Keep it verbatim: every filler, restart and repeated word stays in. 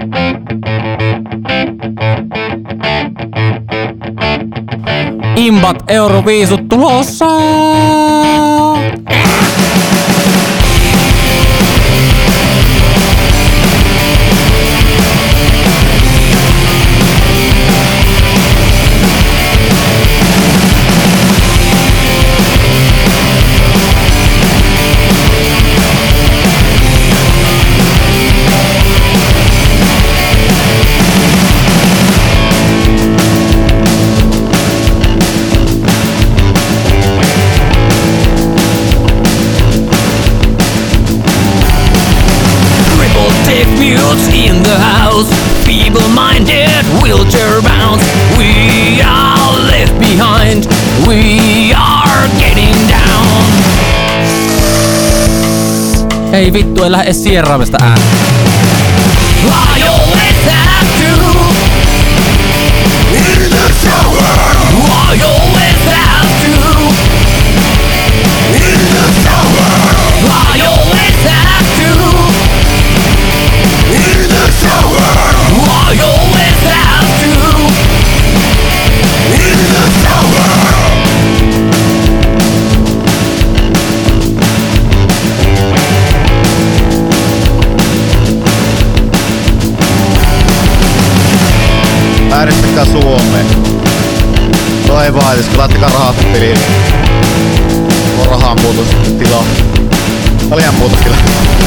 Imbat Euroviisut tulossa! In the house, feeble-minded, wheelchair-bound. We are left behind. We are getting down. Ei vittu, ei lähde edes sierraamista ääni. I always have to. In the shower. I always have to. In the shower. I always have to. In the shower. I always have to. In the shower. Äänestäkää Suomeen. No ei vaatis, kun laittakaa rahat tiliin. On rahaa muutos tilaa. Paljon muutostila.